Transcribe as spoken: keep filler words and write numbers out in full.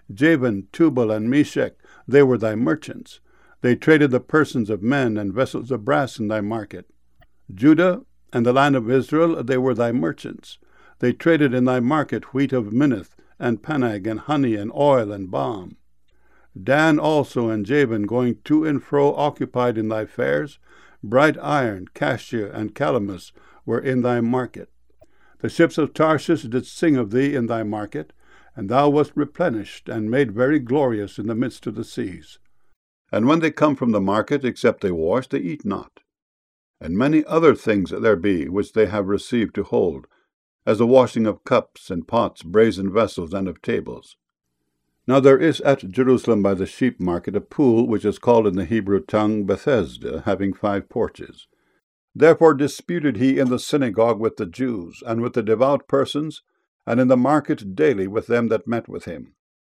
Javan, Tubal, and Meshech, they were thy merchants. They traded the persons of men and vessels of brass in thy market. Judah and the land of Israel, they were thy merchants. They traded in thy market wheat of Minnith, and Panag, and honey, and oil, and balm. Dan also and Javan, going to and fro, occupied in thy fairs. Bright iron, cassia, and calamus were in thy market. The ships of Tarshish did sing of thee in thy market, and thou wast replenished, and made very glorious in the midst of the seas. And when they come from the market, except they wash, they eat not. And many other things there be, which they have received to hold, as the washing of cups, and pots, brazen vessels, and of tables. Now there is at Jerusalem by the sheep market a pool, which is called in the Hebrew tongue Bethesda, having five porches. Therefore disputed he in the synagogue with the Jews, and with the devout persons, and in the market daily with them that met with him.